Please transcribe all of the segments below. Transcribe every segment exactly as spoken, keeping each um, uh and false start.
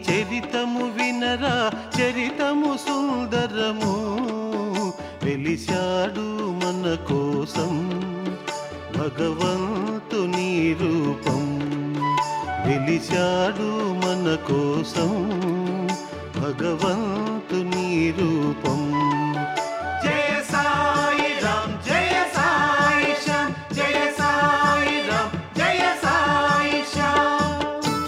చరితము వినరా చరితము సుందరము వెలిశాడు మన కోసం భగవంతుని రూపం వెలిశాడు మన కోసం భగవంతుని రూపం జయ సాయి రామ్ జయ సాయి శ్యామ్ జయ సాయి రామ్ జయ సాయి శ్యామ్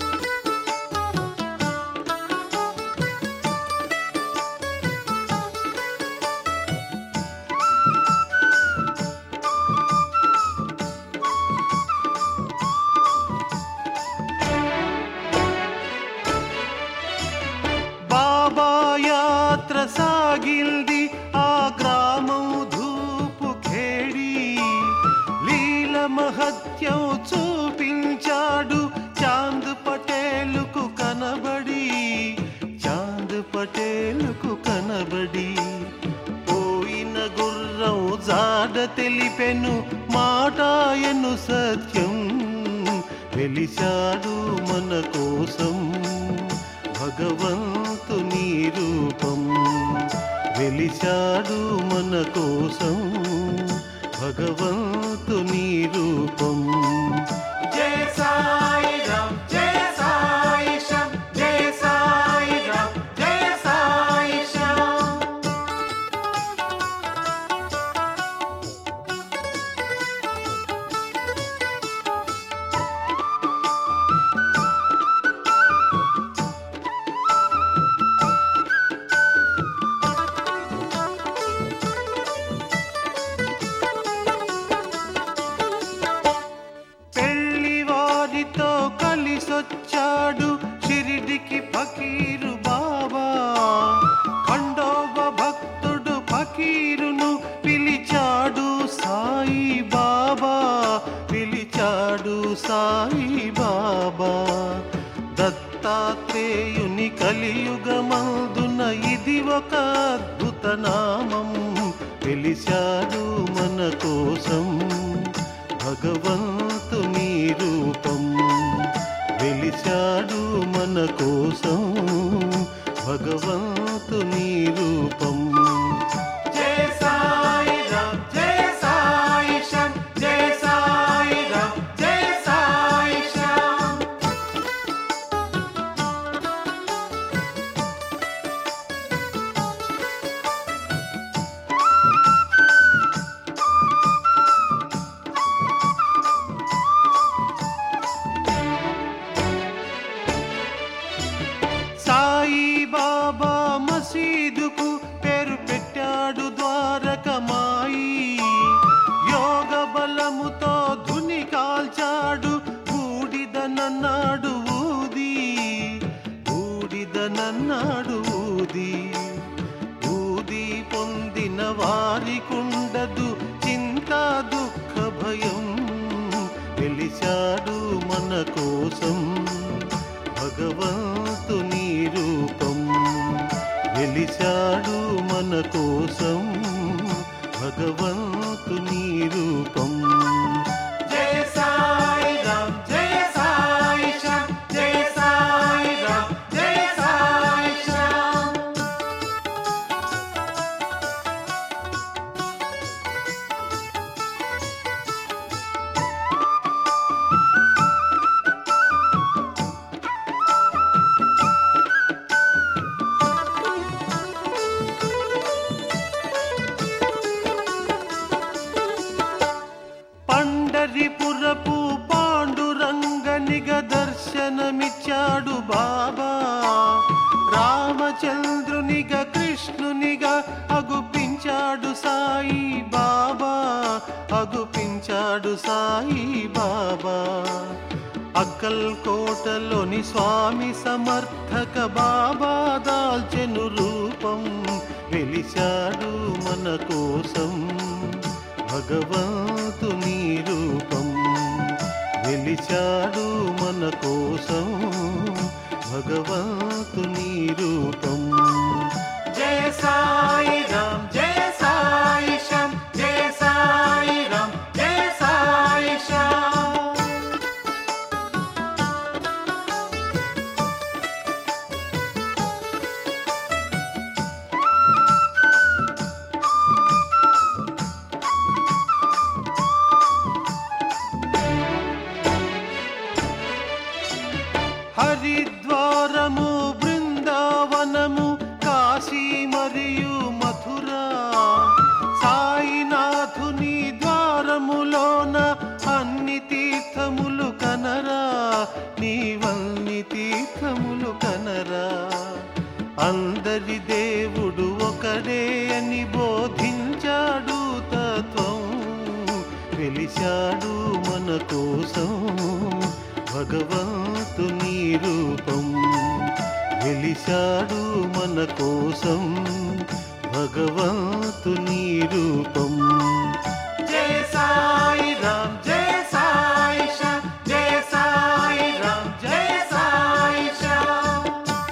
బాబా యాత్ర సాగిల్ది ఆ గ్రామం ధూపు ఖేడి లీల మహత్యం చూపించాడు చాంద్ పటేలుకు కనబడి చాంద్ పటేలుకు కనబడి పోయిన గుర్రం జాడ తెలిపెను మాటాయను సత్యం వెలిశాడు మన కోసం భగవంతుని రూపం వెలిశాడు మన కోసం భగవంతుని రూపం జయ సాయి రామ్ జయ సాయి శ్యామ్ జయ సాయి రామ్ జయ సాయి శ్యామ్ పెళ్లివారితో కలిసొచ్చాడు షిరిడికి ఫకీరు బాబా ఖండోబ భక్తుడు ఫకీరును పిలిచాడు సాయి బాబా పిలిచాడు సాయి బాబా దత్తాత్రేయుని కలియుగమందున ఇది ఒక అద్భుత నామం వెలిశాడు మన కోసం భగవంతుని రూపం వెలిశాడు మన కోసం భగవంతుని రూపం జయ సాయి రామ్ జయ సాయి శ్యామ్ జయ సాయి రామ్ జయ సాయి శ్యామ్ సాయి బాబా మసీదుకు పేరు పెట్టాడు ద్వారకమాయి యోగ బలముతో ధుని కాల్చాడు బూడిదనన్నాడు ఊది బూడిదనన్నాడు ఊది ఊది పొందిన వారికుండదు చింత దుఃఖ భయం వెలిశాడు మన కోసం భగవంతుని రూపం వెలిశాడు మన కోసం భగవంతుని రూపం జయ సాయి రామ్ జయ సాయి శ్యామ్ జయ సాయి రామ్ జయ సాయి శ్యామ్ పండరిపురపు పాండురంగనిగ దర్శనమిచ్చాడు బాబా రామచంద్రునిగా కృష్ణునిగా అగుపించాడు సాయి బాబా అగుపించాడు సాయి బాబా అక్కల్ కోటలోని స్వామి సమర్థక బాబా దాల్చెను రూపం వెలిశాడు మన కోసం భగవంతుని రూపం వెలిశాడు మన కోసం భగవంతుని రూపం జయ సాయి రామ్ జయ సాయి శ్యామ్ జయ సాయి రామ్ జయ సాయి శ్యామ్ కనరా. అందరి దేవుడు ఒకడే అని బోధించాడు తత్వం. వెలిశాడు మన కోసం భగవంతుని రూపం. వెలిశాడు మన కోసం భగవంతుని రూపం. జయ సాయి రామ్ జయ సాయి శ్యామ్ జయ సాయి రామ్ జయ సాయి శ్యామ్.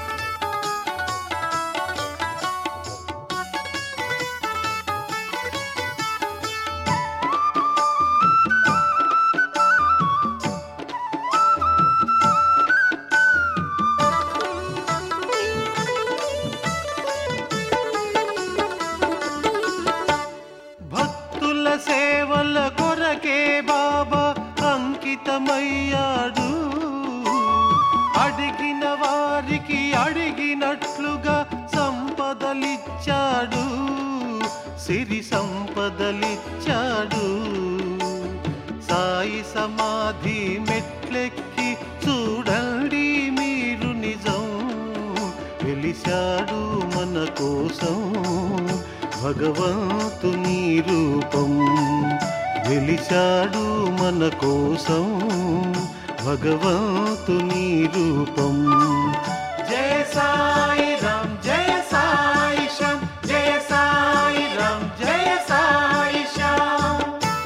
భక్తుల సేవల కొరకే బాబా అంకితమయ్యాడు. అడిగిన వారికి అడిగినట్లుగా సంపదలిచ్చాడు, సిరి సంపదలిచ్చాడు. సాయి సమాధి మెట్లెక్కి చూడండి మీరు నిజం. వెలిశాడు మన కోసం భగవంతుని రూపం. వెలిశాడు మన కోసం భగవంతుని రూపం. జయ సాయి రామ్ జయ సాయి శ్యామ్ జయ సాయి రామ్ జయ సాయి శ్యామ్.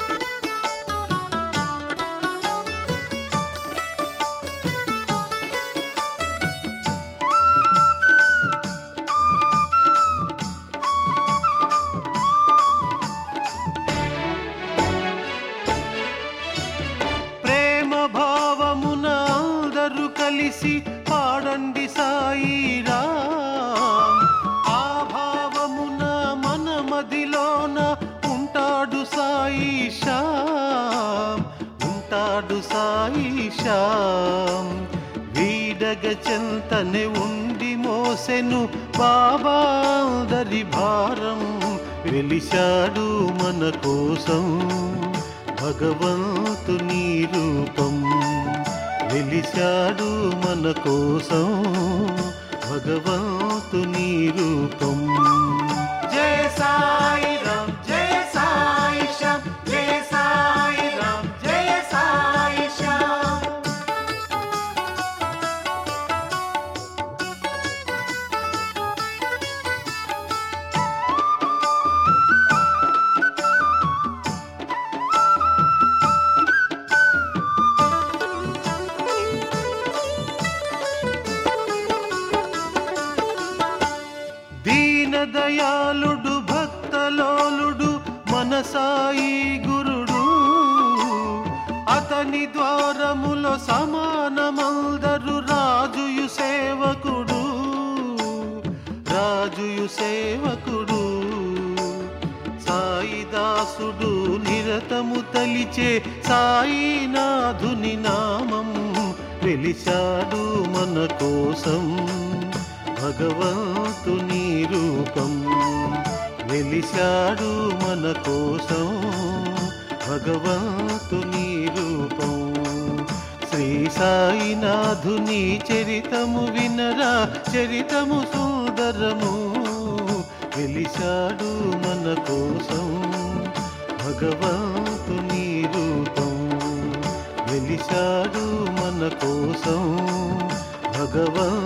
భావమున అందరూ కలిసి పాడండి సాయి రామ్. ఆ భావమున మన మదిలోన ఉంటాడు సాయి శ్యామ్. ఉంటాడు సాయి శ్యామ్. వీడగ చెంతనే ఉండి మోసెను బాబా అందరి భారం. వెలిశాడు మన కోసం భగవంతుని రూపం. వెలిశాడు మన కోసం భగవంతుని రూపం. జయ సాయి రామ్ జయ సాయి శ్యామ్ జయ సాయి రామ్ జయ సాయి శ్యామ్. దీనదయాళుడు భక్తలోలుడు మన సాయి గురుడు. అతని ద్వారములో సమానమందరు రాజుయు సేవకుడు. రాజుయు సేవకుడు సాయిదాసుడు. నిరతము తలిచే సాయినాథుని నామం. వెలిశాడు మన కోసం భగవంతుని రూపం. వెలిశాడు మన కోసం భగవంతుని రూపం. శ్రీ సాయినాథుని చరితము వినరా, చరితము సుందరము. వెలిశాడు మన కోసం భగవంతుని రూపం. వెలిశాడు మన కోసం భగవంతుని